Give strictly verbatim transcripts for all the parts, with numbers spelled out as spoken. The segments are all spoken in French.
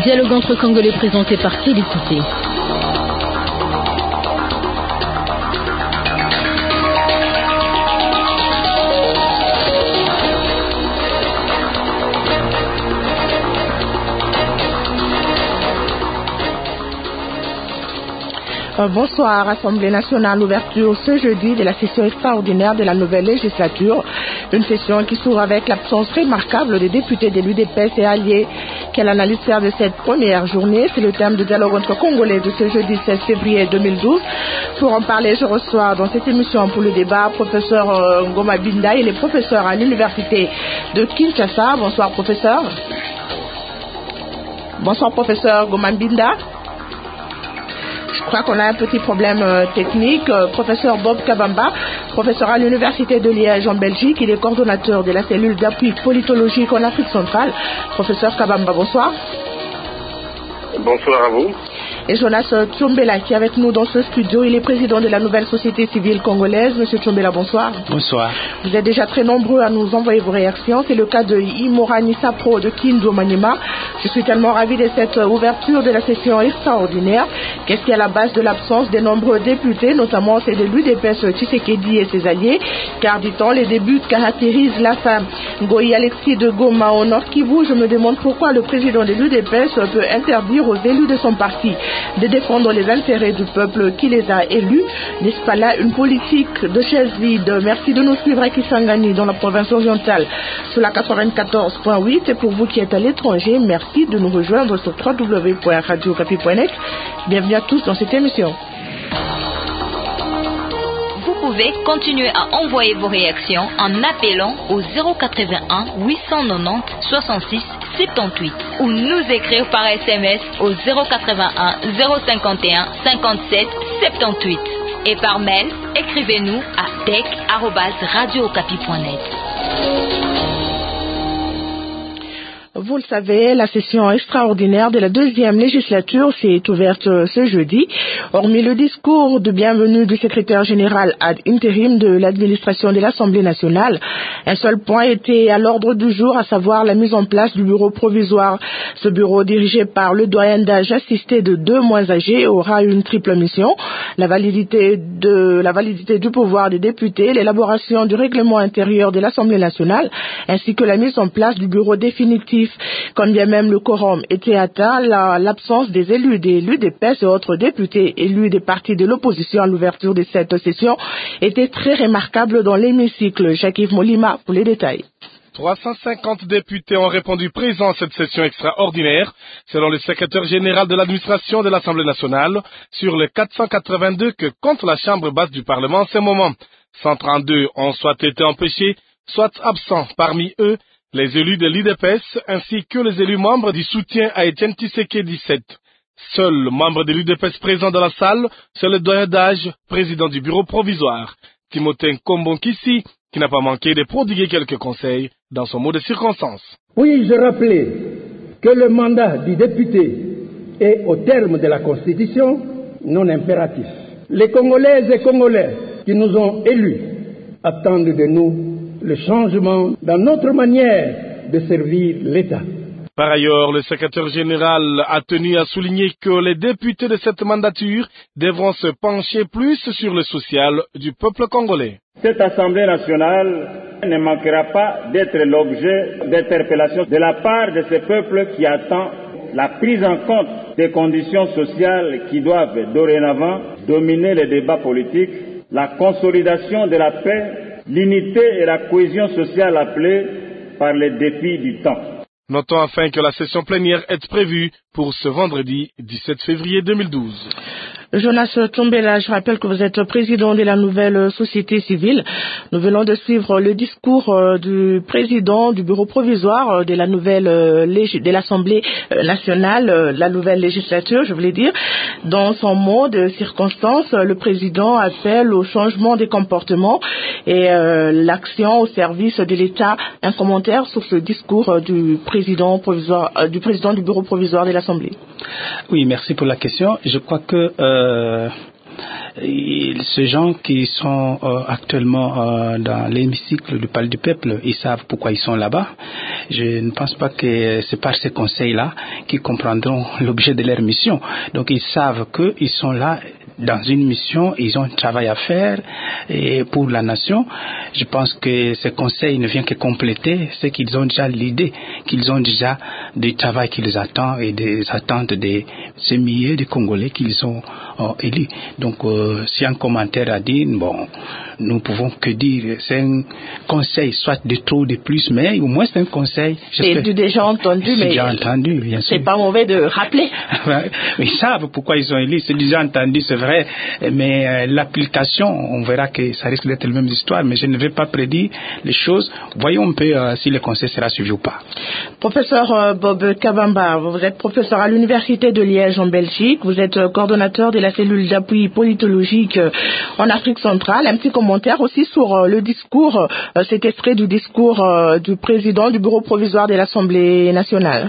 Dialogue entre Congolais présenté par Télécouté. Bonsoir, Assemblée nationale, ouverture ce jeudi de la session extraordinaire de la nouvelle législature. Une session qui s'ouvre avec l'absence remarquable des députés de l'U D P S et alliés. Quelle analyse faire de cette première journée? C'est le thème de dialogue entre Congolais de ce jeudi seize février deux mille douze. Pour en parler, je reçois dans cette émission pour le débat professeur euh, Ngoma Binda. Il est professeur à l'université de Kinshasa. Bonsoir, professeur. Bonsoir, professeur Ngoma Binda. Je crois qu'on a un petit problème euh, technique. Euh, professeur Bob Kabamba, professeur à l'Université de Liège en Belgique, il est coordonnateur de la cellule d'appui politologique en Afrique centrale. Professeur Kabamba, bonsoir. Bonsoir à vous. Et Jonas Tchombela qui est avec nous dans ce studio, il est président de la nouvelle société civile congolaise. Monsieur Tchombela, bonsoir. Bonsoir. Vous êtes déjà très nombreux à nous envoyer vos réactions. C'est le cas de Imorani Sapro de Kindu Maniema. Je suis tellement ravi de cette ouverture de la session extraordinaire. Qu'est-ce qui est à la base de l'absence des nombreux députés, notamment ceux de l'U D P S Tshisekedi et ses alliés, car dit-on, les débuts caractérisent la femme. Goyi Alexis de Goma au Nord Kivu, je me demande pourquoi le président de l'U D P S peut interdire aux élus de son parti de défendre les intérêts du peuple qui les a élus. N'est-ce pas là une politique de chaise vide? Merci de nous suivre à Kisangani dans la province orientale sur la quatre-vingt-quatorze point huit. Et pour vous qui êtes à l'étranger, merci de nous rejoindre sur w w w point radio okapi point net. Bienvenue à tous dans cette émission. Vous pouvez continuer à envoyer vos réactions en appelant au zéro quatre-vingt-un huit cent quatre-vingt-dix soixante-six soixante-dix-huit ou nous écrire par S M S au zéro quatre-vingt-un zéro cinquante et un cinquante-sept soixante-dix-huit et par mail, écrivez-nous à tech arobase radio okapi point net. Vous le savez, la session extraordinaire de la deuxième législature s'est ouverte ce jeudi. Hormis le discours de bienvenue du secrétaire général ad intérim de l'administration de l'Assemblée nationale, un seul point était à l'ordre du jour, à savoir la mise en place du bureau provisoire. Ce bureau, dirigé par le doyen d'âge assisté de deux moins âgés, aura une triple mission: la validité de la validité du pouvoir des députés, l'élaboration du règlement intérieur de l'Assemblée nationale, ainsi que la mise en place du bureau définitif. Quand bien même le quorum était atteint, la, l'absence des élus des l'U D P S et autres députés élus des partis de l'opposition à l'ouverture de cette session était très remarquable dans l'hémicycle. Jacques-Yves Molima pour les détails. trois cent cinquante députés ont répondu présents à cette session extraordinaire, selon le secrétaire général de l'administration de l'Assemblée nationale, sur les quatre cent quatre-vingt-deux que compte la Chambre basse du Parlement en ce moment. cent trente-deux ont soit été empêchés, soit absents. Parmi eux, les élus de l'U D P S ainsi que les élus membres du soutien à Étienne Tshisekedi sept. Seul membre de l'U D P S présent dans la salle, c'est le doyen d'âge, président du bureau provisoire, Timothée Kombonkisi, qui n'a pas manqué de prodiguer quelques conseils dans son mot de circonstance. Puis-je rappeler que le mandat du député est, au terme de la Constitution, non impératif. Les Congolaises et Congolais qui nous ont élus attendent de nous le changement dans notre manière de servir l'État. Par ailleurs, le secrétaire général a tenu à souligner que les députés de cette mandature devront se pencher plus sur le social du peuple congolais. Cette Assemblée nationale ne manquera pas d'être l'objet d'interpellations de la part de ce peuple qui attend la prise en compte des conditions sociales qui doivent dorénavant dominer les débats politiques, la consolidation de la paix, l'unité et la cohésion sociale appelée par les défis du temps. Notons enfin que la session plénière est prévue pour ce vendredi dix-sept février deux mille douze. Jonas Tchombela, je rappelle que vous êtes président de la nouvelle société civile. Nous venons de suivre le discours du président du bureau provisoire de la nouvelle de l'Assemblée nationale, la nouvelle législature, je voulais dire. Dans son mot de circonstance, le président appelle au changement des comportements et euh, l'action au service de l'État. Un commentaire sur ce discours du président provisoire, euh, du président du bureau provisoire de l'Assemblée. Oui, merci pour la question. Je crois que euh, ces gens qui sont euh, actuellement euh, dans l'hémicycle du Palais du Peuple, ils savent pourquoi ils sont là-bas. je ne pense pas que c'est par ces conseils-là qu'ils comprendront l'objet de leur mission. Donc ils savent qu'ils sont là dans une mission, ils ont un travail à faire et pour la nation. Je pense que ces conseils ne viennent que compléter ce qu'ils ont déjà l'idée, qu'ils ont déjà du travail qui les attend et des attentes de ces milliers de Congolais qu'ils ont euh, élus. Donc euh, si un commentaire a dit, bon, nous pouvons que dire, c'est un conseil, soit de trop ou de plus, mais au moins c'est un conseil. C'est du déjà entendu, c'est mais déjà entendu, bien sûr. C'est pas mauvais de rappeler. Ils savent pourquoi ils ont élu, c'est déjà entendu, c'est vrai, mais euh, l'application, on verra que ça risque d'être la même histoire, mais je ne vais pas prédire les choses. Voyons un peu euh, si le conseil sera suivi ou pas. Professeur euh, Bob Kabamba, vous êtes professeur à l'Université de Liège en Belgique, vous êtes euh, coordonnateur de la cellule d'appui politologique euh, en Afrique centrale. Un petit commentaire aussi sur euh, le discours, euh, cet extrait du discours euh, du président du bureau provisoire de l'Assemblée nationale.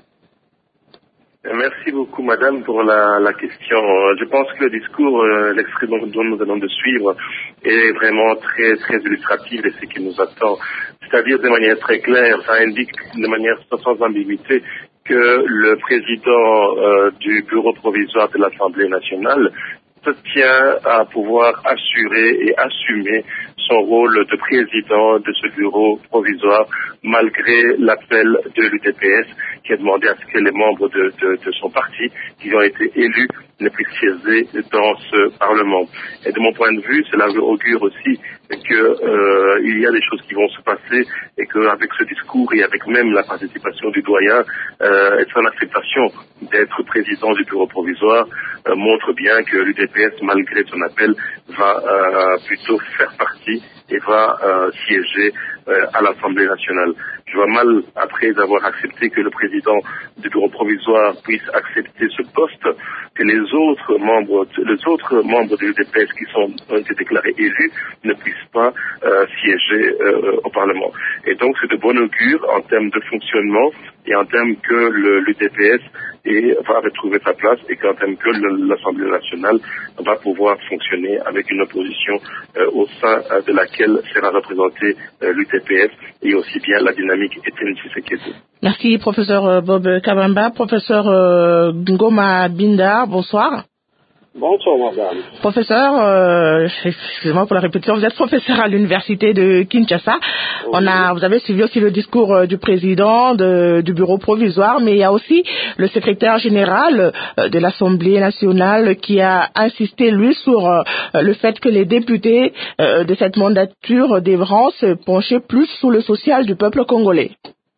Merci beaucoup, madame, pour la, la question. Je pense que le discours, euh, l'extrait dont, dont nous allons de suivre, est vraiment très, très illustratif de ce qui nous attend. C'est-à-dire de manière très claire, ça indique de manière sans ambiguïté que le président euh, du bureau provisoire de l'Assemblée nationale se tient à pouvoir assurer et assumer son rôle de président de ce bureau provisoire malgré l'appel de l'U D P S qui a demandé à ce que les membres de, de, de son parti qui ont été élus ne puissent siéger dans ce Parlement. Et de mon point de vue, cela augure aussi qu'il euh, y a des choses qui vont se passer et qu'avec ce discours et avec même la participation du doyen euh, et son acceptation d'être président du bureau provisoire euh, montre bien que l'U D P S, malgré son appel, va euh, plutôt faire partie et va euh, siéger euh, à l'Assemblée nationale. Je vois mal, après avoir accepté que le président du bureau provisoire puisse accepter ce poste, que les autres membres, les autres membres de l'U D P S qui sont, ont été déclarés élus ne puissent pas euh, siéger euh, au Parlement. Et donc c'est de bon augure en termes de fonctionnement et en termes que l'U D P S et, va retrouver sa place et qu'en termes que l'Assemblée nationale va pouvoir fonctionner avec une opposition euh, au sein euh, de laquelle sera représentée euh, l'U D P S et aussi bien la dynamique Étienne Tshisekedi. Merci, professeur Bob Kabamba. Professeur euh, Ngoma Binda, bonsoir. Bonsoir, madame. Professeur, euh, excusez-moi pour la répétition, vous êtes professeur à l'université de Kinshasa. Oui. On a, vous avez suivi aussi le discours euh, du président de, du bureau provisoire, mais il y a aussi le secrétaire général euh, de l'Assemblée nationale qui a insisté, lui, sur euh, le fait que les députés euh, de cette mandature devront se pencher plus sur le social du peuple congolais.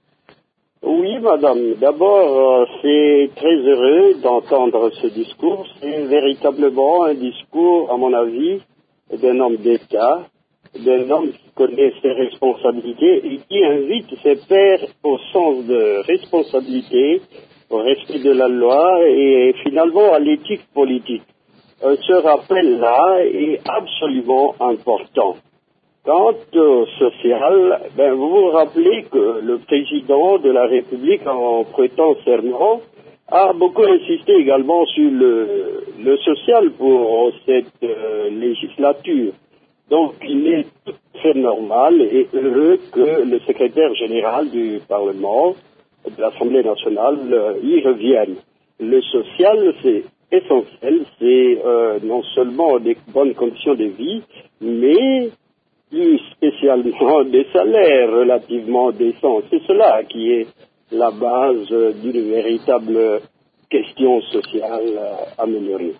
Oui, madame. D'abord, euh, c'est très heureux d'entendre ce discours. C'est véritablement un discours, à mon avis, d'un homme d'État, d'un homme qui connaît ses responsabilités et qui invite ses pairs au sens de responsabilité, au respect de la loi et finalement à l'éthique politique. Euh, ce rappel-là est absolument important. Quant au social, ben vous vous rappelez que le président de la République, en prêtant serment, a beaucoup insisté également sur le, le social pour cette euh, législature. Donc il est tout à fait normal et heureux que le secrétaire général du Parlement, de l'Assemblée nationale, euh, y revienne. Le social, c'est essentiel, c'est euh, non seulement des bonnes conditions de vie, mais plus spécialement des salaires relativement décents. C'est cela qui est la base d'une véritable question sociale améliorée.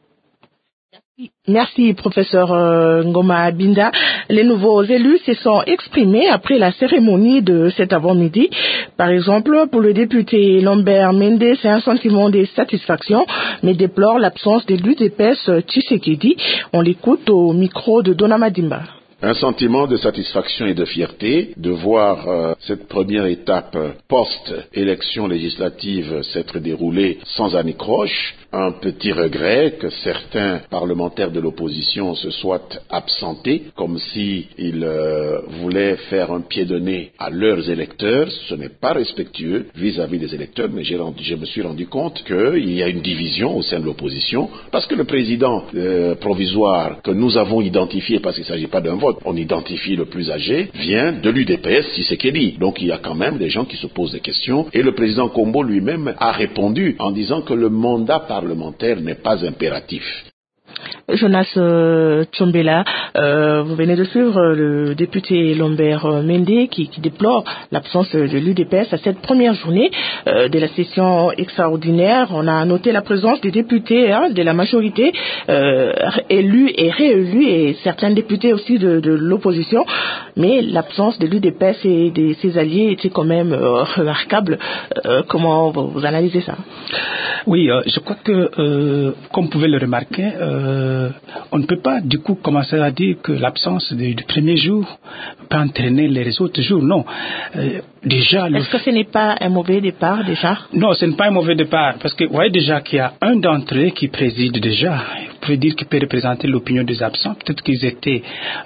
Merci, professeur euh, Ngoma Binda. Les nouveaux élus se sont exprimés après la cérémonie de cet avant-midi. Par exemple, pour le député Lambert Mende, c'est un sentiment de satisfaction, mais déplore l'absence de l'U D P S Tshisekedi. On l'écoute au micro de Dona Madimba. Un sentiment de satisfaction et de fierté de voir euh, cette première étape post-élection législative s'être déroulée sans anicroche. Un petit regret que certains parlementaires de l'opposition se soient absentés, comme s'ils euh, voulaient faire un pied de nez à leurs électeurs. Ce n'est pas respectueux vis-à-vis des électeurs, mais j'ai rendu, je me suis rendu compte qu'il y a une division au sein de l'opposition, parce que le président euh, provisoire que nous avons identifié, parce qu'il ne s'agit pas d'un vote, vote, on identifie le plus âgé, vient de l'U D P S Tshisekedi. Donc il y a quand même des gens qui se posent des questions. Et le président Kombo lui-même a répondu en disant que le mandat parlementaire n'est pas impératif. Jonas euh, Tchombela, euh, vous venez de suivre le député Lambert Mende qui, qui déplore l'absence de l'U D P S à cette première journée euh, de la session extraordinaire. On a noté la présence des députés hein, de la majorité euh, élus et réélus et certains députés aussi de, de l'opposition, mais l'absence de l'U D P S et de ses alliés était quand même euh, remarquable. Euh, comment vous, vous analysez ça? Oui, euh, je crois que, euh, comme vous pouvez le remarquer, euh, on ne peut pas du coup commencer à dire que l'absence du, du premier jour peut entraîner les autres jours. Non. Euh, déjà. Est-ce le... que ce n'est pas un mauvais départ déjà? Non, ce n'est pas un mauvais départ parce que vous voyez déjà qu'il y a un d'entre eux qui préside déjà. Vous pouvez dire qu'il peut représenter l'opinion des absents. Peut-être qu'ils étaient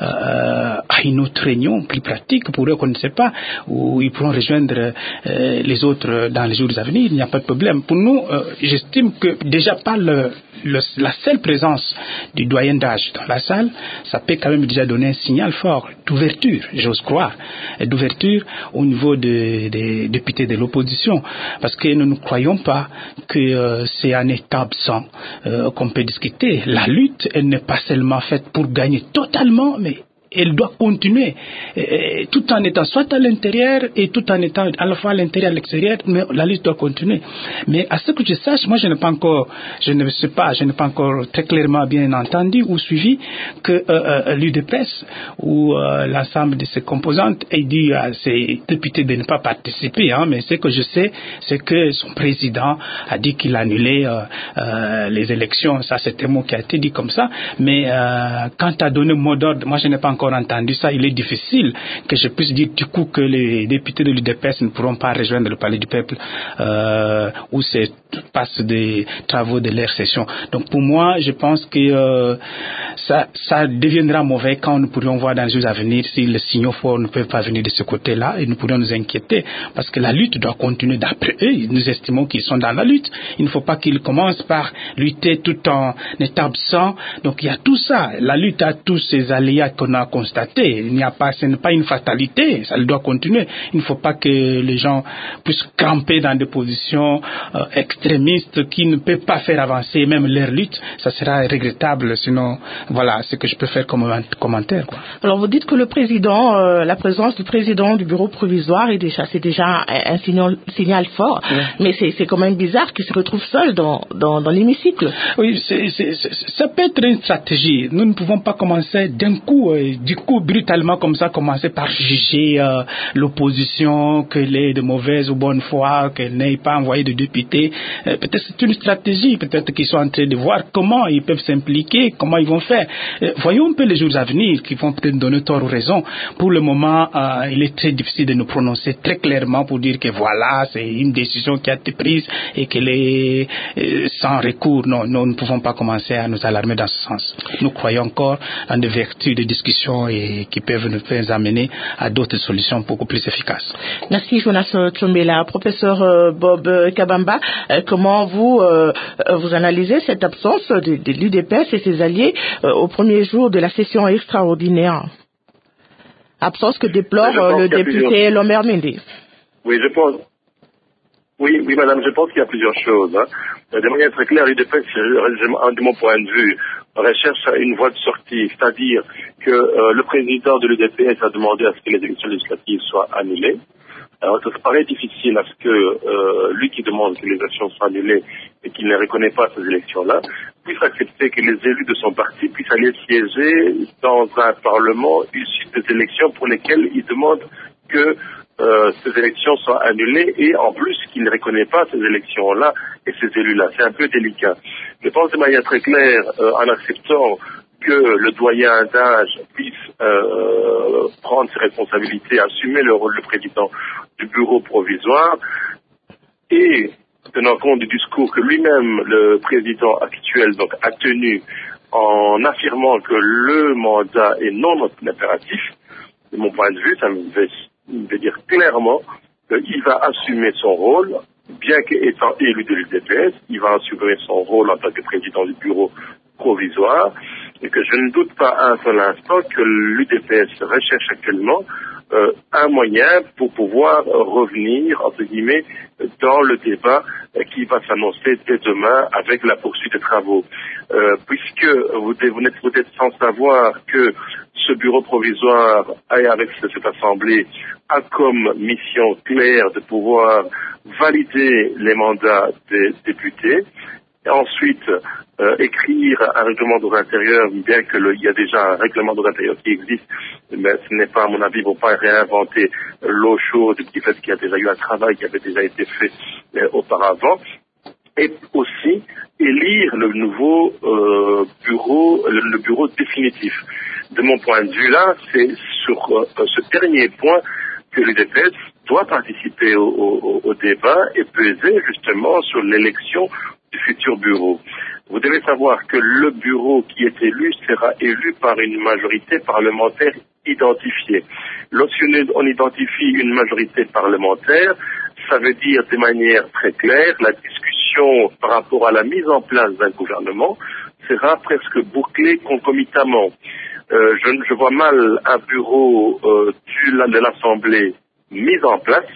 euh, à une autre réunion plus pratique pour eux qu'on ne sait pas, où ils pourront rejoindre euh, les autres dans les jours à venir. Il n'y a pas de problème. Pour nous, euh, j'estime que déjà par le, le, la seule présence du doyen d'âge dans la salle, ça peut quand même déjà donner un signal fort d'ouverture, j'ose croire, et d'ouverture au niveau des de, de députés de l'opposition, parce que nous ne croyons pas que euh, c'est un état absent euh, qu'on peut discuter. La lutte, elle n'est pas seulement faite pour gagner totalement, mais elle doit continuer, et, et, tout en étant soit à l'intérieur et tout en étant à la fois à l'intérieur et à l'extérieur, mais la lutte doit continuer. Mais à ce que je sache, moi je n'ai pas encore, je ne sais pas, je n'ai pas encore très clairement bien entendu ou suivi que euh, euh, l'U D P S ou euh, l'ensemble de ses composantes ait dit à ses députés de ne pas participer. Hein, mais ce que je sais, c'est que son président a dit qu'il annulait euh, euh, les élections. Ça, c'est un mot qui a été dit comme ça. Mais euh, quant à donner mot d'ordre, moi je n'ai pas encore entendu ça. Il est difficile que je puisse dire du coup que les députés de l'U D P S ne pourront pas rejoindre le palais du peuple euh, où se passent des travaux de leur session. Donc pour moi, je pense que euh, ça, ça deviendra mauvais quand nous pourrions voir dans les jours à venir si les signaux forts ne peuvent pas venir de ce côté-là et nous pourrions nous inquiéter parce que la lutte doit continuer. D'après eux, nous estimons qu'ils sont dans la lutte. Il ne faut pas qu'ils commencent par lutter tout en étant absents. Donc il y a tout ça. La lutte a tous ces aléas qu'on a constaté. Il n'y a pas, ce n'est pas une fatalité, ça doit continuer. Il ne faut pas que les gens puissent camper dans des positions euh, extrémistes qui ne peuvent pas faire avancer même leur lutte. Ça sera regrettable. Sinon, voilà ce que je peux faire comme commentaire. Quoi. Alors vous dites que le président, euh, la présence du président du bureau provisoire est déjà, c'est déjà un, un signal, signal fort. Ouais. Mais c'est, c'est quand même bizarre qu'il se retrouve seul dans, dans, dans l'hémicycle. Oui, c'est, c'est, c'est, ça peut être une stratégie. Nous ne pouvons pas commencer d'un coup. Euh, Du coup, brutalement comme ça, commencer par juger euh, l'opposition, qu'elle est de mauvaise ou bonne foi, qu'elle n'ait pas envoyé de députés. Euh, peut-être c'est une stratégie, peut-être qu'ils sont en train de voir comment ils peuvent s'impliquer, comment ils vont faire. Euh, voyons un peu les jours à venir qui vont peut-être donner tort ou raison. Pour le moment, euh, il est très difficile de nous prononcer très clairement pour dire que voilà, c'est une décision qui a été prise et qu'elle est euh, sans recours. Non, nous ne pouvons pas commencer à nous alarmer dans ce sens. Nous croyons encore en des vertus de discussion et qui peuvent nous faire amener à d'autres solutions beaucoup plus efficaces. Merci Jonas Tchombela. Professeur Bob Kabamba, comment vous euh, vous analysez cette absence de, de l'U D P S et ses alliés euh, au premier jour de la session extraordinaire? Absence que déplore euh, le député plusieurs... Lambert Mende. Oui, je pense. Oui, oui, madame, je pense qu'il y a plusieurs choses. Hein. De manière très claire, l'U D P S, de mon point de vue, recherche une voie de sortie, c'est-à-dire que euh, le président de l'U D P S a demandé à ce que les élections législatives soient annulées. Alors, ça paraît difficile à ce que euh, lui qui demande que les élections soient annulées et qu'il ne reconnaît pas ces élections-là, puisse accepter que les élus de son parti puissent aller siéger dans un parlement issu des élections pour lesquelles il demande que Euh, ces élections soient annulées et en plus qu'il ne reconnaît pas ces élections-là et ces élus-là. C'est un peu délicat. Je pense de manière très claire, euh, en acceptant que le doyen d'âge puisse euh, prendre ses responsabilités, assumer le rôle de président du bureau provisoire et tenant compte du discours que lui-même, le président actuel, donc, a tenu en affirmant que le mandat est non impératif, de mon point de vue, ça me fait veut dire clairement qu'il va assumer son rôle, bien qu'étant élu de l'U D P S, il va assurer son rôle en tant que président du bureau provisoire, et que je ne doute pas un seul instant que l'U D P S recherche actuellement euh, un moyen pour pouvoir euh, revenir, entre guillemets, dans le débat euh, qui va s'annoncer dès demain avec la poursuite des travaux. Euh, puisque vous, vous n'êtes peut-être sans savoir que ce bureau provisoire, avec cette assemblée, a comme mission claire de pouvoir valider les mandats des députés, et ensuite euh, écrire un règlement d'ordre intérieur, bien qu'il y a déjà un règlement d'ordre intérieur qui existe, mais ce n'est pas, à mon avis, ils ne vont pas réinventer l'eau chaude du fait qu'il y a déjà eu un travail qui avait déjà été fait euh, auparavant, et aussi élire le nouveau euh, bureau, le, le bureau définitif. De mon point de vue là, c'est sur euh, ce dernier point que l'U D P S doit participer au, au, au débat et peser justement sur l'élection du futur bureau. Vous devez savoir que le bureau qui est élu sera élu par une majorité parlementaire identifiée. Lorsqu'on identifie une majorité parlementaire, ça veut dire de manière très claire la discussion par rapport à la mise en place d'un gouvernement sera presque bouclée concomitamment. Euh, je, je vois mal un bureau euh, du, de l'Assemblée mis en place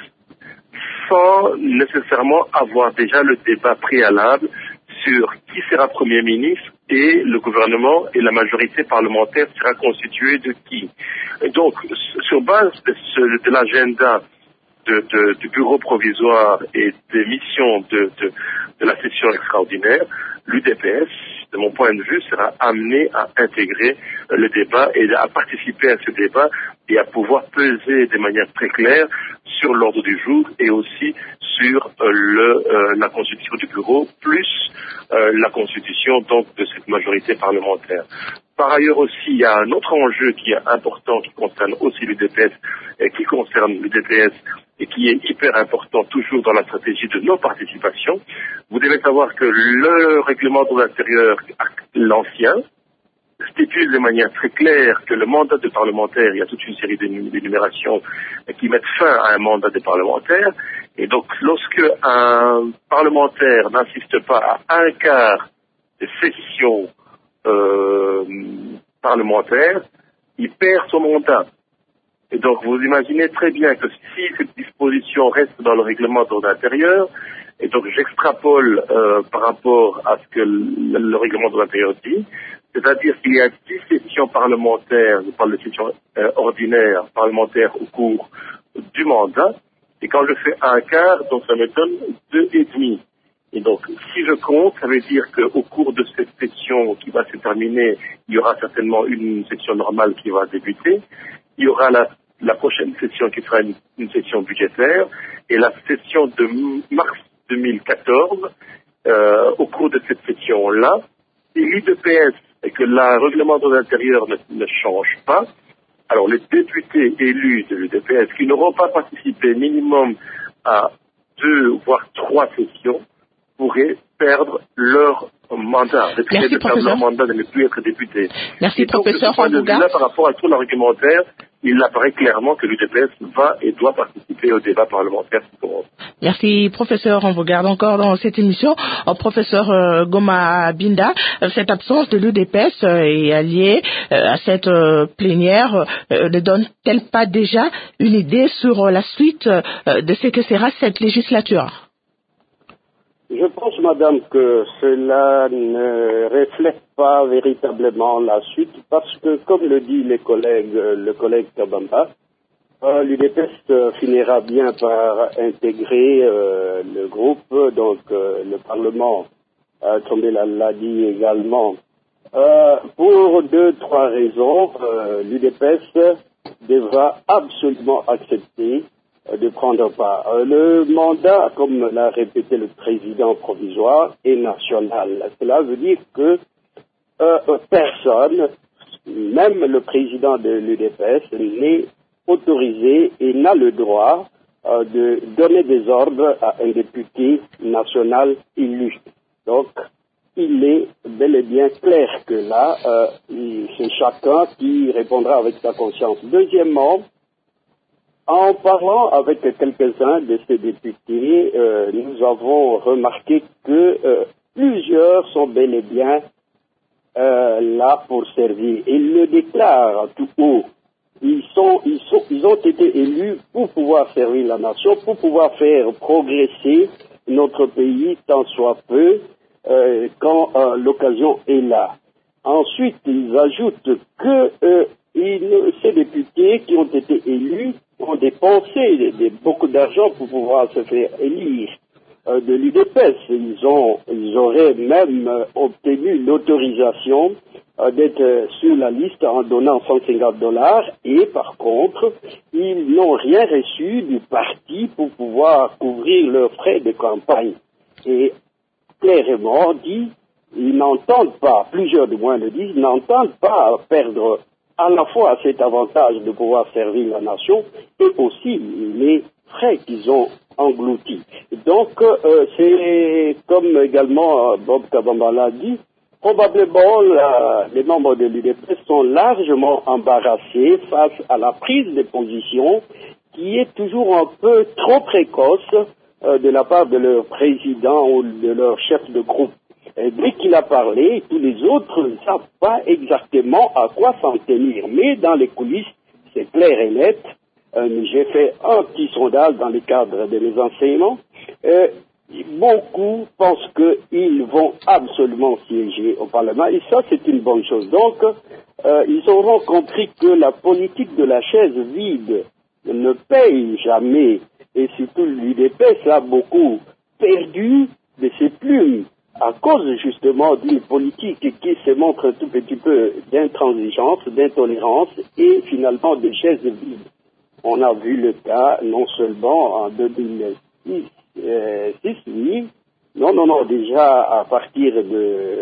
sans nécessairement avoir déjà le débat préalable sur qui sera Premier ministre et le gouvernement et la majorité parlementaire sera constituée de qui. Et donc, sur base de, ce, de l'agenda de, de, du bureau provisoire et des missions de, de, de la session extraordinaire, l'U D P S, de mon point de vue, sera amené à intégrer le débat et à participer à ce débat et à pouvoir peser de manière très claire sur l'ordre du jour et aussi sur euh, le, euh, la constitution du bureau, plus euh, la constitution donc de cette majorité parlementaire. Par ailleurs aussi, il y a un autre enjeu qui est important, qui concerne aussi l'U D P S, et qui concerne l'U D P S et qui est hyper important toujours dans la stratégie de non-participation. Vous devez savoir que le règlement de l'intérieur, l'ancien, stipule de manière très claire que le mandat de parlementaire, il y a toute une série d'énumérations qui mettent fin à un mandat de parlementaire. Et donc, lorsque un parlementaire n'insiste pas à un quart des sessions euh, parlementaires, il perd son mandat. Et donc, vous imaginez très bien que si cette disposition reste dans le règlement d'ordre intérieur, et donc j'extrapole euh, par rapport à ce que le, le règlement d'ordre intérieur dit, c'est-à-dire qu'il y a dix sessions parlementaires, je parle de sessions euh, ordinaires, parlementaires au cours du mandat, et quand je fais un quart, donc ça me donne deux et demi. Et donc, si je compte, ça veut dire qu'au cours de cette session qui va se terminer, il y aura certainement une session normale qui va débuter. Il y aura la, la prochaine session qui sera une, une session budgétaire, et la session de mars deux mille quatorze, euh, au cours de cette session-là, si l'U D P S et que le règlement de l'intérieur ne, ne change pas, alors les députés élus de l'U D P S qui n'auront pas participé minimum à deux voire trois sessions pourraient perdre leur mandat, Merci, de perdre leur mandat de ne plus être député. Merci, et donc, professeur Fambouga. Par rapport à tout l'argumentaire, il apparaît clairement que l'U D P S va et doit participer au débat parlementaire. Merci, professeur. On vous garde encore dans cette émission. Oh, professeur euh, Goma Binda, cette absence de l'U D P S euh, est liée euh, à cette euh, plénière. Euh, ne donne-t-elle pas déjà une idée sur euh, la suite euh, de ce que sera cette législature? Je pense, madame, que cela ne reflète pas véritablement la suite parce que, comme le dit les collègues, le collègue Kabamba, euh, l'U D P S euh, finira bien par intégrer euh, le groupe, donc euh, le Parlement, euh, comme il l'a dit également. Euh, pour deux, trois raisons, euh, l'U D P S devra absolument accepter de prendre part. Le mandat, comme l'a répété le président provisoire, est national. Cela veut dire que euh, personne, même le président de l'U D P S, n'est autorisé et n'a le droit euh, de donner des ordres à un député national élu. Donc, il est bel et bien clair que là, euh, c'est chacun qui répondra avec sa conscience. Deuxièmement, En parlant avec quelques-uns de ces députés, euh, nous avons remarqué que euh, plusieurs sont bel et bien euh, là pour servir. Ils le déclarent tout haut. Ils, sont, ils, sont, ils ont été élus pour pouvoir servir la nation, pour pouvoir faire progresser notre pays tant soit peu euh, quand euh, l'occasion est là. Ensuite, ils ajoutent que euh, ils, ces députés qui ont été élus ont dépensé de, de, beaucoup d'argent pour pouvoir se faire élire euh, de l'U D P S. Ils, ont, ils auraient même euh, obtenu l'autorisation euh, d'être euh, sur la liste en donnant cent cinquante dollars et par contre, ils n'ont rien reçu du parti pour pouvoir couvrir leurs frais de campagne. Et clairement dit, ils n'entendent pas, plusieurs du moins le disent, n'entendent pas perdre à la fois cet avantage de pouvoir servir la nation et aussi les frais qu'ils ont engloutis. Donc, euh, c'est comme également Bob Kabamba l'a dit, probablement la, les membres de l'U D P S sont largement embarrassés face à la prise de position qui est toujours un peu trop précoce euh, de la part de leur président ou de leur chef de groupe. Et dès qu'il a parlé, tous les autres ne savent pas exactement à quoi s'en tenir. Mais dans les coulisses, c'est clair et net. Euh, j'ai fait un petit sondage dans le cadre de mes enseignements. Euh, beaucoup pensent qu'ils vont absolument siéger au Parlement. Et ça, c'est une bonne chose. Donc, euh, ils auront compris que la politique de la chaise vide ne paye jamais. Et surtout, l'U D P S a beaucoup perdu de ses plumes à cause justement d'une politique qui se montre un tout petit peu d'intransigeance, d'intolérance et finalement de chaise vide. On a vu le cas non seulement en deux mille six, euh, six, oui, non, non, non, déjà à partir de,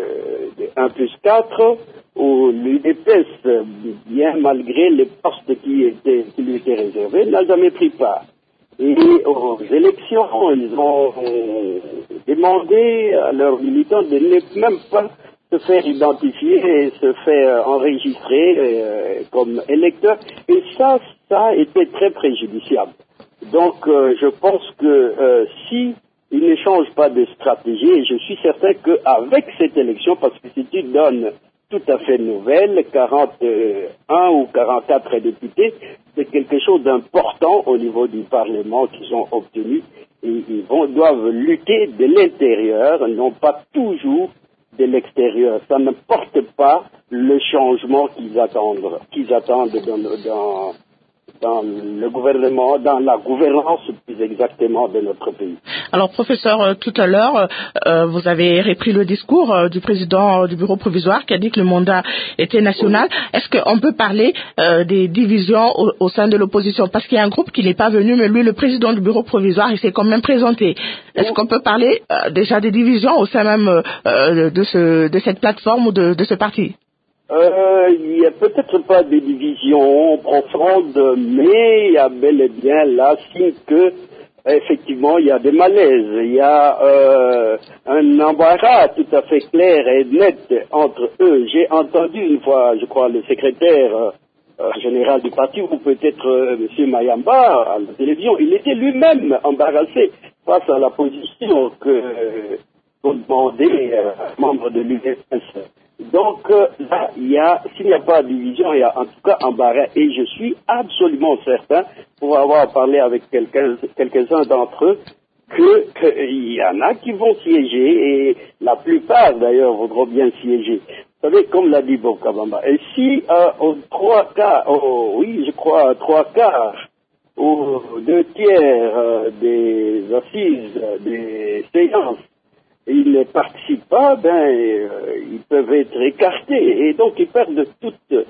de un plus quatre, où l'U D P S, bien malgré les postes qui, étaient, qui lui étaient réservés, n'a jamais pris part. Et aux élections, ils ont demandé à leurs militants de ne même pas se faire identifier et se faire enregistrer euh, comme électeurs. Et ça, ça a été très préjudiciable. Donc, euh, je pense que euh, si ils ne changent pas de stratégie, et je suis certain qu'avec cette élection, parce que si tu donnes tout à fait nouvelle, quarante et un ou quarante-quatre députés, c'est quelque chose d'important au niveau du Parlement qu'ils ont obtenu. Et ils vont, doivent lutter de l'intérieur, non pas toujours de l'extérieur. Ça ne porte pas le changement qu'ils attendent, qu'ils attendent dans, dans, dans le gouvernement, dans la gouvernance plus exactement de notre pays. Alors, professeur, euh, tout à l'heure, euh, vous avez repris le discours euh, du président euh, du bureau provisoire qui a dit que le mandat était national. Oui. Est-ce qu'on peut parler euh, des divisions au, au sein de l'opposition? Parce qu'il y a un groupe qui n'est pas venu, mais lui, le président du bureau provisoire, il s'est quand même présenté. Est-ce oui. qu'on peut parler euh, déjà des divisions au sein même euh, de, ce, de cette plateforme ou de, de ce parti? Euh, il n'y a peut-être pas de division profonde, mais il y a bel et bien là signe que effectivement il y a des malaises, il y a euh, un embarras tout à fait clair et net entre eux. J'ai entendu une fois, je crois, le secrétaire euh, général du parti, ou peut-être euh, M. Mayamba à la télévision, il était lui-même embarrassé face à la position que euh, qu'on demandait euh, membres de l'U D P S. Donc euh, là, il y a, s'il n'y a pas de division, il y a en tout cas embarras. Et je suis absolument certain, pour avoir parlé avec quelqu'un, quelques-uns d'entre eux, que qu'il y en a qui vont siéger, et la plupart d'ailleurs voudront bien siéger. Vous savez, comme l'a dit Bob Kabamba, et si euh, aux trois quarts, oh, oui, je crois trois quarts, aux deux tiers euh, des assises, des séances, ils ne participent pas, ben, euh, ils peuvent être écartés et donc ils perdent toutes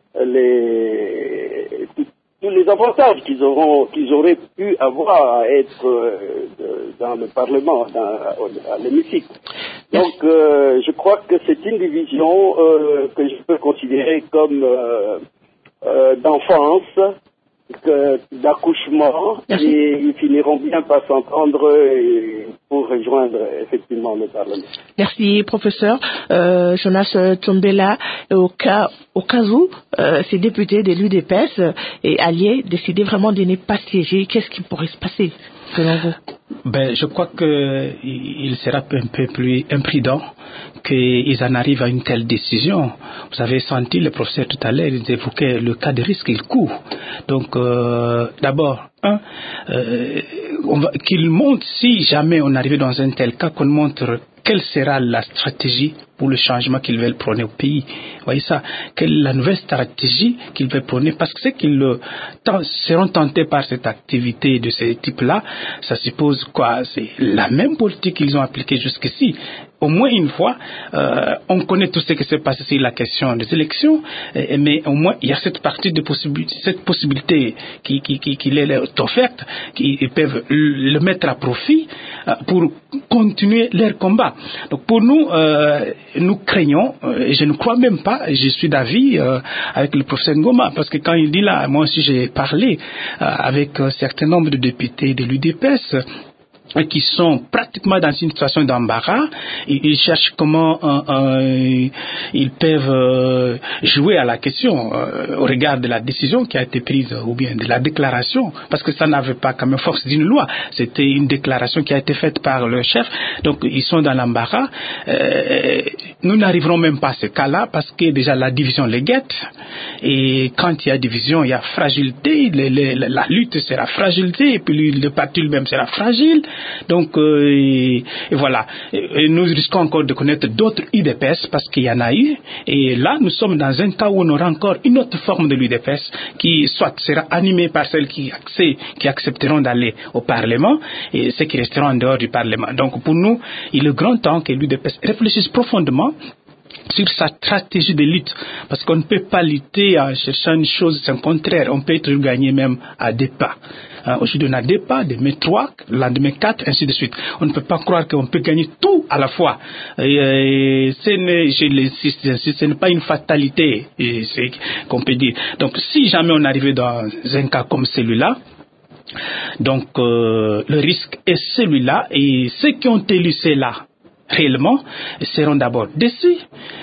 les, tout, tous les avantages qu'ils auront, qu'ils auraient pu avoir à être euh, dans le Parlement, dans, à l'hémicycle. Donc, euh, je crois que c'est une division euh, que je peux considérer comme euh, euh, d'enfance, que, d'accouchement, et ils finiront bien par s'entendre. Et, pour rejoindre effectivement le Parlement. Merci, professeur. Euh, Jonas Tombela, au cas, au cas où euh, ces députés de l'U D P S et alliés décidaient vraiment de ne pas siéger, qu'est-ce qui pourrait se passer selon vous? Ben, je crois qu'il sera un peu plus imprudent qu'ils en arrivent à une telle décision. Vous avez senti le professeur tout à l'heure, il évoquait le cas de risque qu'il court. Donc, euh, d'abord, un, euh, on va, qu'il montre, si jamais on arrive dans un tel cas, qu'on montre quelle sera la stratégie pour le changement qu'ils veulent prôner au pays. Vous voyez ça? Quelle est la nouvelle stratégie qu'ils veulent prôner? Parce que ceux qui le, tant, seront tentés par cette activité de ce type-là, ça suppose quoi? C'est la même politique qu'ils ont appliquée jusqu'ici. Au moins une fois, euh, on connaît tout ce qui s'est passé sur la question des élections, euh, mais au moins il y a cette partie de possibilité, cette possibilité qui, qui, qui, qui leur est offerte, qu'ils peuvent le mettre à profit euh, pour continuer leur combat. Donc pour nous, euh, nous craignons, euh, et je ne crois même pas, je suis d'avis euh, avec le professeur Ngoma, parce que quand il dit là, moi aussi j'ai parlé euh, avec un certain nombre de députés de l'U D P S, qui sont pratiquement dans une situation d'embarras. Ils cherchent comment euh, euh, ils peuvent euh, jouer à la question euh, au regard de la décision qui a été prise ou bien de la déclaration, parce que ça n'avait pas comme force d'une loi, c'était une déclaration qui a été faite par le chef. Donc ils sont dans l'embarras. Euh, nous n'arriverons même pas à ce cas-là parce que déjà la division les guette, et quand il y a division il y a fragilité, les, les, la lutte sera fragilité, et puis le parti lui-même sera fragile. Donc, euh, et, et voilà. Et, et nous risquons encore de connaître d'autres U D P S parce qu'il y en a eu. Et là, nous sommes dans un cas où on aura encore une autre forme de l'U D P S qui soit sera animée par celles qui, accès, qui accepteront d'aller au Parlement et ceux qui resteront en dehors du Parlement. Donc, pour nous, il est grand temps que l'U D P S réfléchisse profondément sur sa stratégie de lutte, parce qu'on ne peut pas lutter en cherchant une chose, c'est le contraire, on peut être gagné même à deux pas. Hein, aujourd'hui on a deux pas, demain trois, le lendemain quatre, ainsi de suite. On ne peut pas croire qu'on peut gagner tout à la fois. Et, et, ce n'est, je l'insiste, j'insiste, ce n'est pas une fatalité, et c'est qu'on peut dire. Donc si jamais on arrivait dans un cas comme celui-là, donc euh, le risque est celui-là, et ceux qui ont élu ceux-là réellement seront d'abord déçus,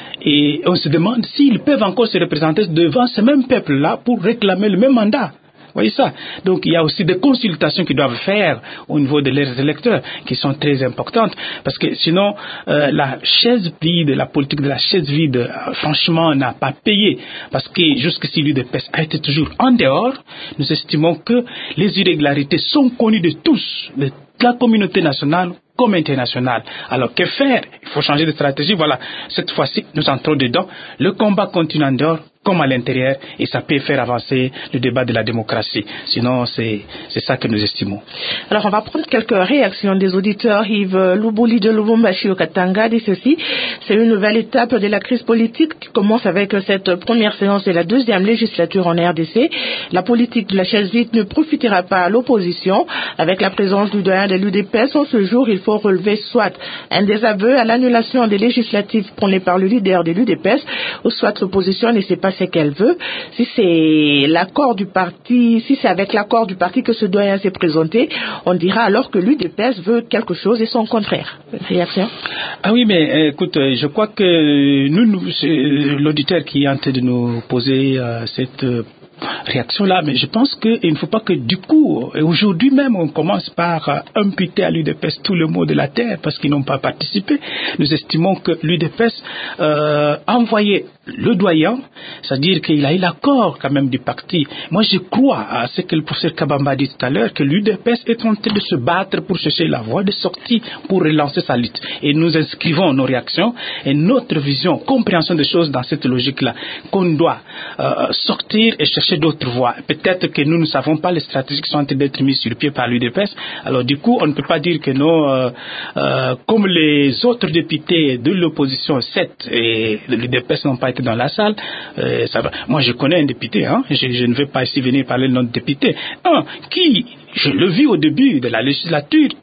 et on se demande s'ils peuvent encore se représenter devant ce même peuple-là pour réclamer le même mandat. Vous voyez ça? Donc il y a aussi des consultations qu'ils doivent faire au niveau de leurs électeurs qui sont très importantes, parce que sinon euh, la chaise vide, la politique de la chaise vide, euh, franchement n'a pas payé, parce que jusqu'ici l'U D P S a été toujours en dehors. Nous estimons que les irrégularités sont connues de tous, de la communauté nationale comme internationale. Alors que faire? Il faut changer de stratégie. Voilà, cette fois-ci nous entrons dedans. Le combat continue en dehors comme à l'intérieur, et ça peut faire avancer le débat de la démocratie. Sinon, c'est, c'est ça que nous estimons. Alors, on va prendre quelques réactions des auditeurs. Yves Loubouli de Lubumbashi au Katanga dit ceci: c'est une nouvelle étape de la crise politique qui commence avec cette première séance de la deuxième législature en R D C. La politique de la chaise vide ne profitera pas à l'opposition. Avec la présence du doyen de l'U D P S en ce jour, il faut relever soit un désaveu à l'annulation des législatives prônées par le leader de l'U D P S, ou soit l'opposition ne sait pas ce qu'elle veut. Si c'est l'accord du parti, si c'est avec l'accord du parti que ce doyen s'est présenté, on dira alors que l'U D P S veut quelque chose et son contraire. Réaction? Ah oui, mais écoute, je crois que nous, nous l'auditeur qui est en train de nous poser euh, cette euh, réaction-là, mais je pense qu'il ne faut pas que du coup, aujourd'hui même, on commence par euh, imputer à l'U D P S tout le mot de la terre parce qu'ils n'ont pas participé. Nous estimons que l'U D P S euh, a envoyé le doyen, c'est-à-dire qu'il a eu l'accord quand même du parti. Moi, je crois à ce que le professeur Kabamba dit tout à l'heure, que l'U D P S est en train de se battre pour chercher la voie de sortie pour relancer sa lutte. Et nous inscrivons nos réactions et notre vision, compréhension des choses dans cette logique-là, qu'on doit euh, sortir et chercher d'autres voies. Peut-être que nous ne savons pas les stratégies qui sont en train d'être mises sur pied par l'U D P S. Alors du coup, on ne peut pas dire que non, euh, euh, comme les autres députés de l'opposition, sept, et l'U D P S n'ont pas été dans la salle. Euh, ça va. Moi, je connais un député, hein, je, je ne vais pas ici venir parler de notre député, un qui, je le vis au début de la législature,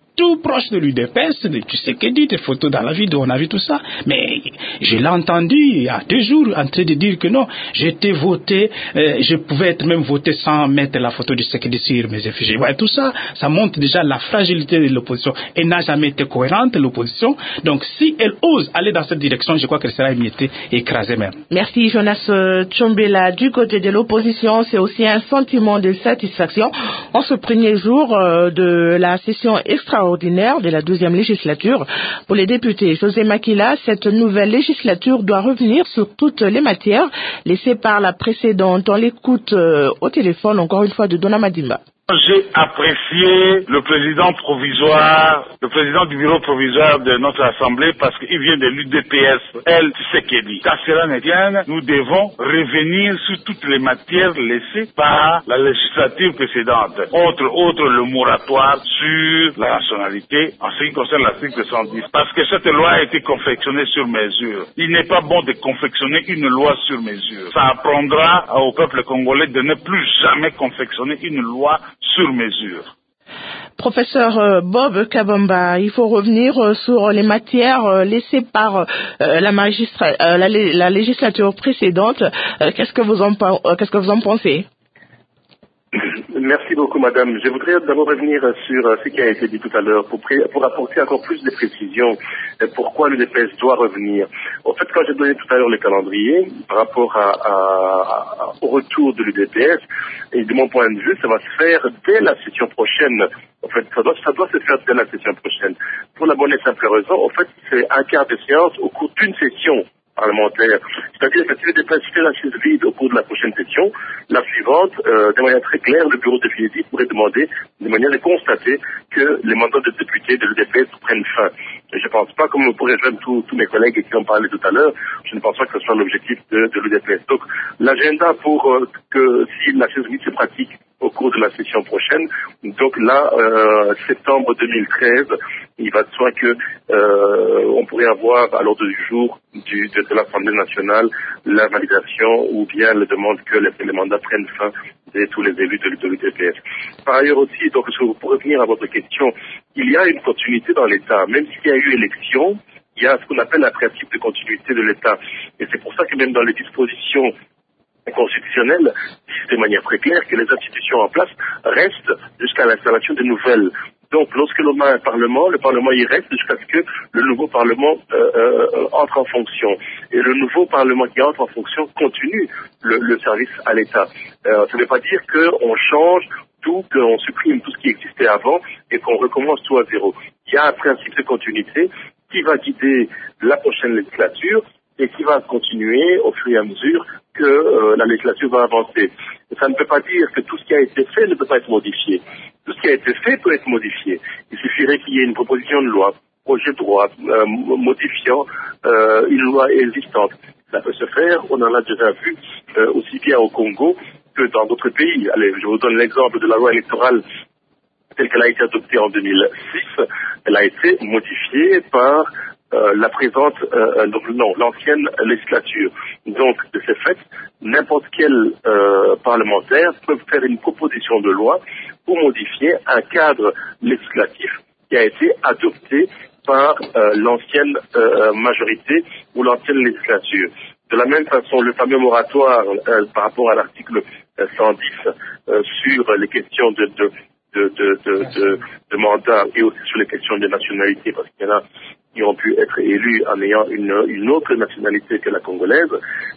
tout proche de l'U D P S, tu sais que dit, des photos dans la vidéo, on a vu tout ça. Mais je l'ai entendu il y a deux jours en train de dire que non, j'étais voté, euh, je pouvais être même voté sans mettre la photo du Tshisekedi sur mes effigies. Ouais, tout ça, ça montre déjà la fragilité de l'opposition. Elle n'a jamais été cohérente, l'opposition. Donc si elle ose aller dans cette direction, je crois qu'elle sera émiettée et écrasée même. Merci Jonas Tchombela. Du côté de l'opposition, c'est aussi un sentiment de satisfaction en ce premier jour euh, de la session extraordinaire de la douzième législature. Pour les députés José Makila, cette nouvelle législature doit revenir sur toutes les matières laissées par la précédente. On l'écoute euh, au téléphone encore une fois de Dona Madimba. J'ai apprécié le président provisoire, le président du bureau provisoire de notre assemblée parce qu'il vient de l'U D P S, El Tshisekedi. Qu'à cela ne tienne, nous devons revenir sur toutes les matières laissées par la législature précédente. Entre autres, le moratoire sur la nationalité en ce qui concerne l'article cent dix. Parce que cette loi a été confectionnée sur mesure. Il n'est pas bon de confectionner une loi sur mesure. Ça apprendra au peuple congolais de ne plus jamais confectionner une loi sur mesure. Professeur euh, Bob Kabamba, il faut revenir euh, sur les matières euh, laissées par euh, la, magistra- euh, la, la législature précédente. Euh, qu'est-ce que vous en, euh, qu'est-ce que vous en pensez? Merci beaucoup, madame. Je voudrais d'abord revenir sur ce qui a été dit tout à l'heure pour, pré- pour apporter encore plus de précisions pourquoi l'U D P S doit revenir. En fait, quand j'ai donné tout à l'heure le calendrier par rapport à, à, à, au retour de l'U D P S, et de mon point de vue, ça va se faire dès la session prochaine. En fait, ça doit, ça doit se faire dès la session prochaine. Pour la bonne et simple raison, en fait, c'est un quart de séance au cours d'une session parlementaire. C'est-à-dire que si le député fait la chaise vide au cours de la prochaine session, la suivante, euh, de manière très claire, le bureau définitif pourrait demander, de manière de constater que les mandats de députés de l'U D P S prennent fin. Et je ne pense pas, comme pourraient rejoindre tous, tous mes collègues qui ont parlé tout à l'heure, je ne pense pas que ce soit l'objectif de, de l'U D P S. Donc, l'agenda pour euh, que si la chaise vide se pratique au cours de la session prochaine, donc là, euh, septembre deux mille treize, il va de soi que euh, on pourrait avoir à l'ordre du jour du, de, de l'Assemblée nationale la validation ou bien la demande que les, les mandats prennent fin de tous les élus de, de l'U D P S. Par ailleurs aussi, donc pour revenir à votre question, il y a une continuité dans l'État, même s'il y a eu élection, il y a ce qu'on appelle un principe de continuité de l'État. Et c'est pour ça que même dans les dispositions constitutionnelles, disent de manière très claire que les institutions en place restent jusqu'à l'installation de nouvelles. Donc, lorsque l'on a un Parlement, le Parlement y reste jusqu'à ce que le nouveau Parlement euh, euh, entre en fonction. Et le nouveau Parlement qui entre en fonction continue le, le service à l'État. Euh, ça ne veut pas dire qu'on change tout, qu'on supprime tout ce qui existait avant et qu'on recommence tout à zéro. Il y a un principe de continuité qui va guider la prochaine législature et qui va continuer au fur et à mesure que euh, la législature va avancer. Et ça ne peut pas dire que tout ce qui a été fait ne peut pas être modifié. Tout ce qui a été fait peut être modifié. Il suffirait qu'il y ait une proposition de loi, projet de loi, euh, modifiant euh, une loi existante. Ça peut se faire, on en a déjà vu euh, aussi bien au Congo que dans d'autres pays. Allez, je vous donne l'exemple de la loi électorale telle qu'elle a été adoptée en deux mille six. Elle a été modifiée par Euh, la présente, euh, donc, non, l'ancienne législature. Donc, de ce fait, n'importe quel euh, parlementaire peut faire une proposition de loi pour modifier un cadre législatif qui a été adopté par euh, l'ancienne euh, majorité ou l'ancienne législature. De la même façon, le fameux moratoire euh, par rapport à l'article cent dix euh, sur les questions de, de, de, de, de, de, de mandat et aussi sur les questions de nationalité, parce qu'il y en a qui ont pu être élus en ayant une, une autre nationalité que la congolaise,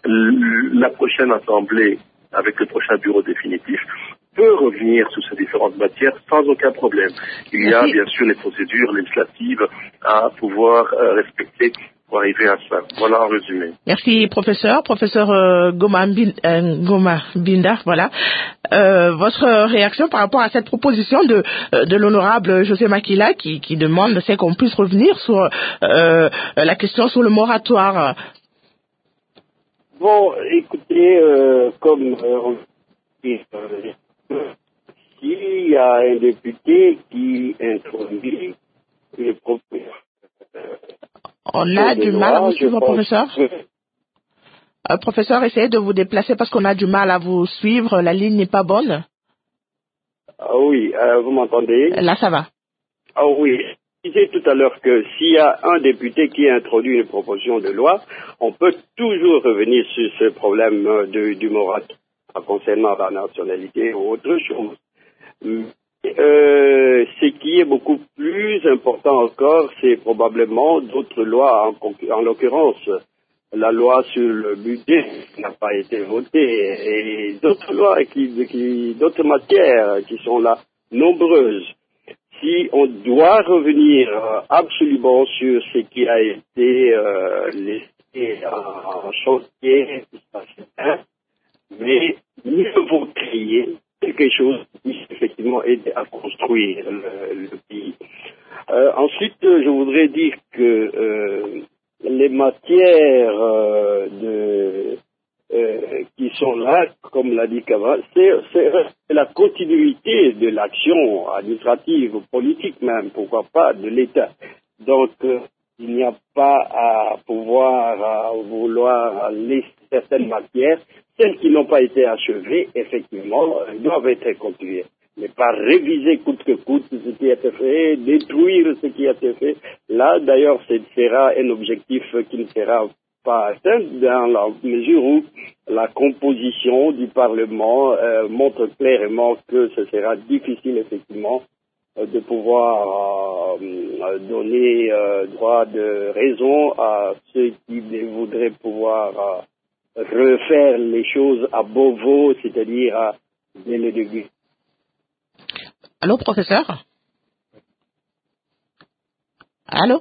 la prochaine assemblée, avec le prochain bureau définitif, peut revenir sur ces différentes matières sans aucun problème. Il y a bien sûr les procédures législatives à pouvoir euh, respecter pour arriver à ça. Voilà en résumé. Merci professeur, professeur euh, Goma, Bin, euh, Goma Binda, voilà. Euh, votre réaction par rapport à cette proposition de, de l'honorable José Makila qui, qui demande c'est qu'on puisse revenir sur euh, la question sur le moratoire. Bon, écoutez, euh, comme euh, on dit, euh, s'il y a un député qui introduit les propositions. On a du mal à vous suivre, professeur. Euh, professeur, essayez de vous déplacer parce qu'on a du mal à vous suivre. La ligne n'est pas bonne. Ah oui, euh, vous m'entendez? Là, ça va. Ah oui, je disais tout à l'heure que s'il y a un député qui introduit une proposition de loi, on peut toujours revenir sur ce problème de, du moratoire concernant la nationalité ou autre chose. Euh, ce qui est beaucoup plus important encore, c'est probablement d'autres lois, en, en l'occurrence la loi sur le budget qui n'a pas été votée, et d'autres lois, qui, qui, d'autres matières qui sont là, nombreuses. Si on doit revenir euh, absolument sur ce qui a été euh, laissé en chantier, mais mieux vaut créer quelque chose qui effectivement aide à construire le, le pays. Euh, ensuite, je voudrais dire que euh, les matières euh, de, euh, qui sont là, comme l'a dit Kava, c'est, c'est la continuité de l'action administrative, politique même, pourquoi pas, de l'État. Donc, euh, il n'y a pas à pouvoir à vouloir laisser certaines matières, celles qui n'ont pas été achevées, effectivement, doivent être continuées. Mais pas réviser coûte que coûte ce qui a été fait, détruire ce qui a été fait. Là, d'ailleurs, ce sera un objectif qui ne sera pas atteint dans la mesure où la composition du Parlement euh, montre clairement que ce sera difficile, effectivement, euh, de pouvoir euh, donner euh, droit de raison à ceux qui voudraient pouvoir euh, refaire les choses à Beauvau, c'est-à-dire à dès le début. Allô, professeur? Allô?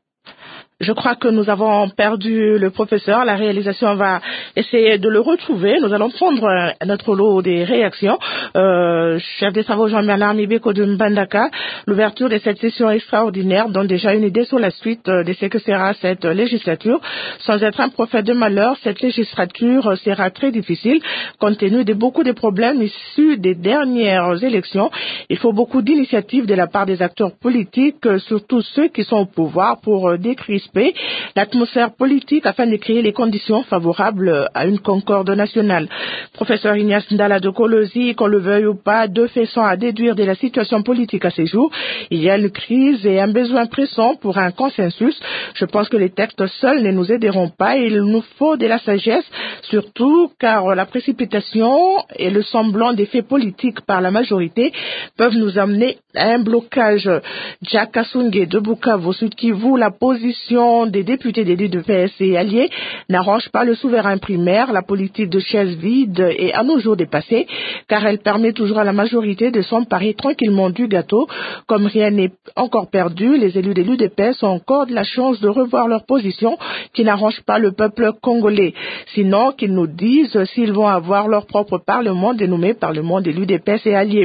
Je crois que nous avons perdu le professeur. La réalisation va essayer de le retrouver. Nous allons prendre notre lot des réactions. Euh, chef des travaux Jean-Bernard Mibeko de Mbandaka, l'ouverture de cette session extraordinaire donne déjà une idée sur la suite de ce que sera cette législature. Sans être un prophète de malheur, cette législature sera très difficile compte tenu de beaucoup de problèmes issus des dernières élections. Il faut beaucoup d'initiatives de la part des acteurs politiques, surtout ceux qui sont au pouvoir, pour décrisper l'atmosphère politique afin de créer les conditions favorables à une concorde nationale. Professeur Ignace Ndala de Kolosi, qu'on le veuille ou pas, deux faits sont à déduire de la situation politique à ces jours. Il y a une crise et un besoin pressant pour un consensus. Je pense que les textes seuls ne nous aideront pas. Il nous faut de la sagesse, surtout car la précipitation et le semblant des faits politiques par la majorité peuvent nous amener à un blocage. Jack Kassungé de Bukavu, Sud Kivu, la position des députés des D P S et alliés n'arrange pas le souverain primaire. La politique de chaise vide est à nos jours dépassée, car elle permet toujours à la majorité de s'emparer tranquillement du gâteau. Comme rien n'est encore perdu, les élus des U D P S ont encore de la chance de revoir leur position qui n'arrange pas le peuple congolais. Sinon, qu'ils nous disent s'ils vont avoir leur propre parlement dénommé Parlement des U D P S et alliés.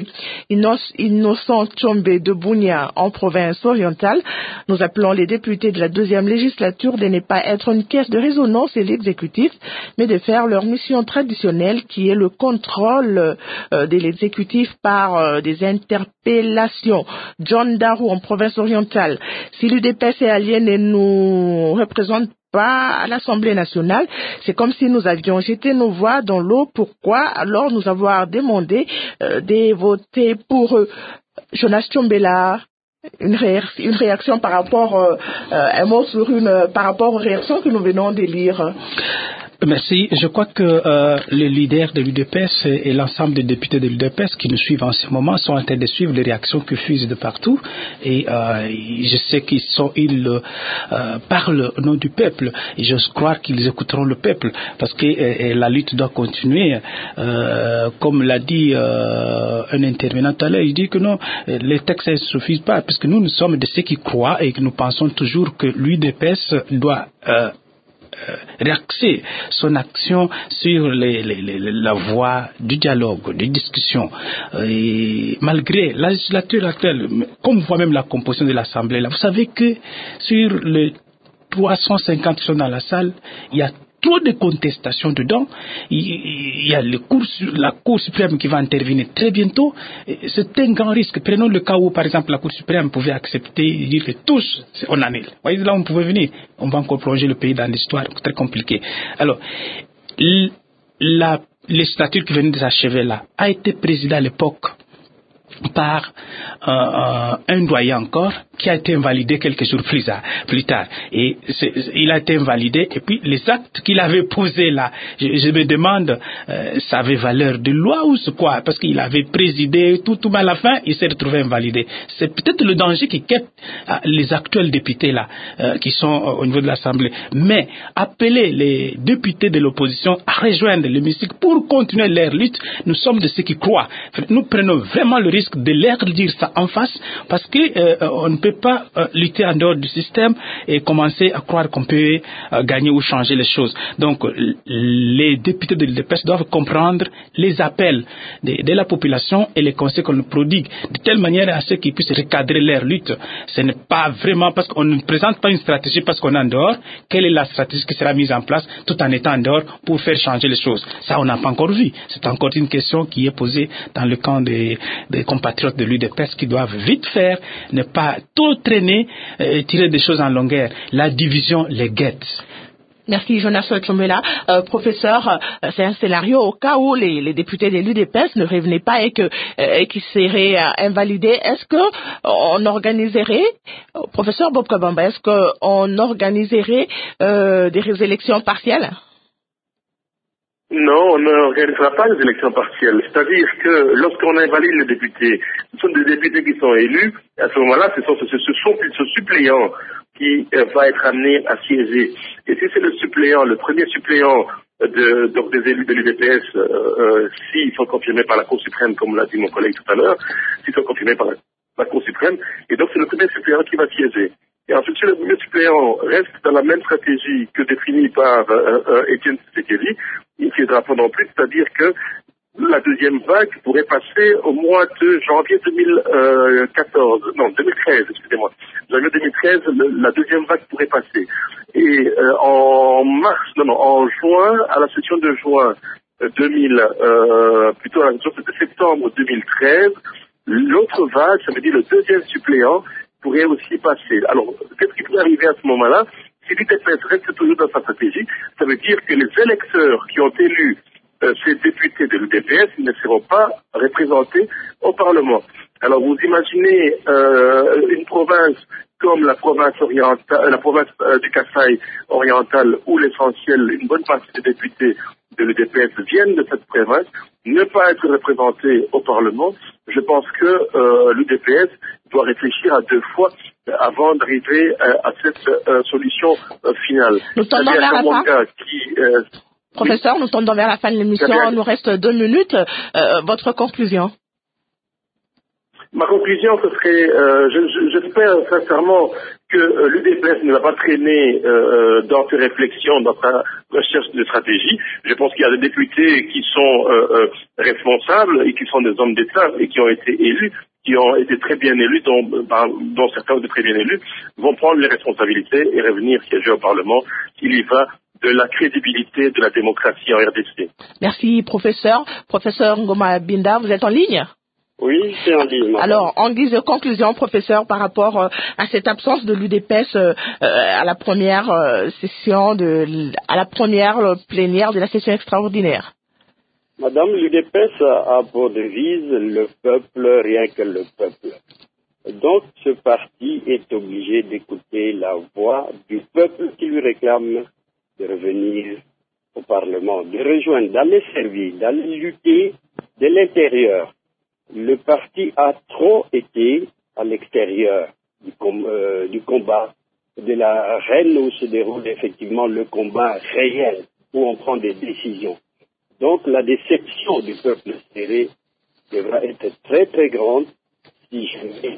Innocent Tchombe de Bunia, en province orientale, nous appelons les députés de la deuxième législature de ne pas être une caisse de résonance et l'exécutif, mais de faire leur mission traditionnelle qui est le contrôle euh, de l'exécutif par euh, des interpellations. John Darou en province orientale. Si l'U D P S et alliés ne nous représentent pas à l'Assemblée nationale, c'est comme si nous avions jeté nos voix dans l'eau. Pourquoi alors nous avoir demandé euh, de voter pour eux? Jonas Tchombela, Une, réaction, une réaction par rapport, euh, un mot sur une, par rapport aux réactions que nous venons de lire. Merci. Je crois que euh, les leaders de l'U D P S et, et l'ensemble des députés de l'U D P S qui nous suivent en ce moment sont en train de suivre les réactions qui fusent de partout. Et euh, je sais qu'ils sont, ils euh, parlent au nom du peuple. Et je crois qu'ils écouteront le peuple parce que euh, la lutte doit continuer. Euh, comme l'a dit euh, un intervenant tout à l'heure, il dit que non, les textes ne suffisent pas parce que nous, nous sommes de ceux qui croient et que nous pensons toujours que l'U D P S doit euh, réaxer son action sur les, les, les, la voie du dialogue, des discussions. Et malgré la législature actuelle, comme voit même la composition de l'Assemblée, là, vous savez que sur les trois cent cinquante qui sont dans la salle, il y a trop de contestations dedans. Il y a le cours, la Cour suprême qui va intervenir très bientôt. C'est un grand risque. Prenons le cas où, par exemple, la Cour suprême pouvait accepter et dire que tous, on annule. Vous voyez, là, on pouvait venir. On va encore plonger le pays dans l'histoire. C'est très compliqué. Alors, la législature qui venait de s'achever là a été présidée à l'époque par euh, euh, un doyen encore qui a été invalidé quelques jours plus, à, plus tard. Et il a été invalidé et puis les actes qu'il avait posés là, je, je me demande, euh, ça avait valeur de loi ou c'est quoi? Parce qu'il avait présidé tout, tout à la fin, il s'est retrouvé invalidé. C'est peut-être le danger qui guette euh, les actuels députés là, euh, qui sont euh, au niveau de l'Assemblée. Mais appeler les députés de l'opposition à rejoindre l'hémicycle pour continuer leur lutte, nous sommes de ceux qui croient. Nous prenons vraiment le risque de leur dire ça en face parce que euh, on ne peut pas euh, lutter en dehors du système et commencer à croire qu'on peut euh, gagner ou changer les choses. Donc les députés de l'U D P S doivent comprendre les appels de, de la population et les conseils qu'on nous prodigue de telle manière à ce qu'ils puissent recadrer leur lutte. Ce n'est pas vraiment parce qu'on ne présente pas une stratégie parce qu'on est en dehors. Quelle est la stratégie qui sera mise en place tout en étant en dehors pour faire changer les choses? Ça, on n'a pas encore vu. C'est encore une question qui est posée dans le camp des, des compatriotes de l'U D P S qui doivent vite faire, ne pas tout traîner, euh, tirer des choses en longueur. La division les guette. Merci Jonas Tchombela. Euh, professeur, euh, c'est un scénario au cas où les, les députés de l'U D P S ne revenaient pas et que euh, qu'ils seraient euh, invalidés. Est-ce que on organiserait, euh, professeur Bob Kabamba, est-ce qu'on organiserait euh, des élections partielles? Non, on n'organisera pas les élections partielles. C'est-à-dire que lorsqu'on invalide les députés, ce sont des députés qui sont élus. À ce moment-là, ce sont ce, ce, sont, ce suppléant qui euh, va être amené à siéger. Et si c'est le suppléant, le premier suppléant de, donc des élus de l'U D P S, euh, euh, s'ils sont confirmés par la Cour suprême, comme l'a dit mon collègue tout à l'heure, s'ils sont confirmés par la, la Cour suprême, et donc c'est le premier suppléant qui va siéger. Et ensuite, si le premier suppléant reste dans la même stratégie que définie par euh, euh, Étienne Tshisekedi, il ne siégera pas non plus, c'est-à-dire que la deuxième vague pourrait passer au mois de janvier deux mille quatorze, non, deux mille treize, excusez-moi. Janvier deux mille treize, le, la deuxième vague pourrait passer. Et euh, en mars, non, non, en juin, à la session de juin deux mille, euh, plutôt à la session de septembre deux mille treize, l'autre vague, ça veut dire le deuxième suppléant, pourrait aussi passer. Alors, qu'est-ce qui pourrait arriver à ce moment-là? Si l'U D P S reste toujours dans sa stratégie, ça veut dire que les électeurs qui ont élu euh, ces députés de l'U D P S ne seront pas représentés au Parlement. Alors, vous imaginez euh, une province comme la province orientale, la province euh, du Kasaï oriental, où l'essentiel, une bonne partie des députés de l'U D P S viennent de cette province, ne pas être représentés au Parlement. Je pense que euh, l'U D P S doit réfléchir à deux fois avant d'arriver euh, à cette euh, solution euh, finale. Nous tendons vers la fin. Qui, euh, Professeur, nous tendons vers la fin de l'émission. Il nous reste deux minutes. Euh, votre conclusion? Ma conclusion, ce serait, euh, j'espère sincèrement que euh, l'U D P S ne va pas traîner euh, dans ses réflexions, dans sa recherche de stratégie. Je pense qu'il y a des députés qui sont euh, euh, responsables et qui sont des hommes d'État et qui ont été élus, qui ont été très bien élus, dont, dont certains ont été très bien élus, vont prendre les responsabilités et revenir siéger au Parlement. Il y va de la crédibilité de la démocratie en R D C. Merci, professeur. Professeur Ngoma Binda, vous êtes en ligne? Oui, c'est en ligne. Alors, en guise de conclusion, professeur, par rapport euh, à cette absence de l'U D P S euh, euh, à la première euh, session, de, à la première euh, plénière de la session extraordinaire. Madame, l'U D P S a pour devise le peuple, rien que le peuple. Donc, ce parti est obligé d'écouter la voix du peuple qui lui réclame de revenir au Parlement, de rejoindre, d'aller servir, d'aller lutter de l'intérieur. Le parti a trop été à l'extérieur du, com euh, du combat de la reine où se déroule effectivement le combat réel, où on prend des décisions. Donc la déception du peuple serré devra être très très grande si jamais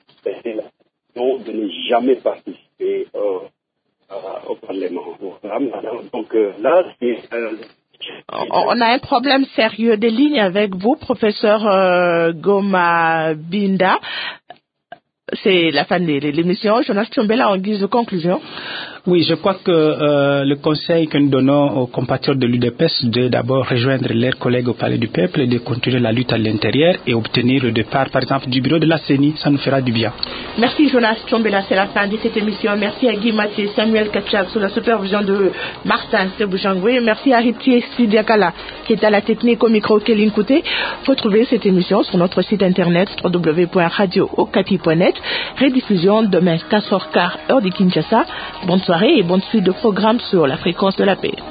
de ne jamais participer au, au Parlement. Donc euh, là, c'est... Euh, On a un problème sérieux des lignes avec vous, professeur euh, Ngoma Binda. C'est la fin de l'émission. Jonas Tchombela, en guise de conclusion. Oui, je crois que euh, le conseil que nous donnons aux compatriotes de l'U D P S, de d'abord rejoindre leurs collègues au Palais du Peuple, de continuer la lutte à l'intérieur et obtenir le départ, par exemple, du bureau de la C E N I, ça nous fera du bien. Merci Jonas Tchombela, c'est la fin de cette émission. Merci à Guy Mathieu et Samuel Kachak sous la supervision de Martin Sebouchangoué. Merci à Riptier Sidiakala qui est à la technique au micro Kéline Kouté. Retrouvez cette émission sur notre site internet w w w point radio okati point net. Rediffusion demain quatre heures quinze heure de Kinshasa. Bonne soirée et bonne suite de programmes sur la fréquence de la paix.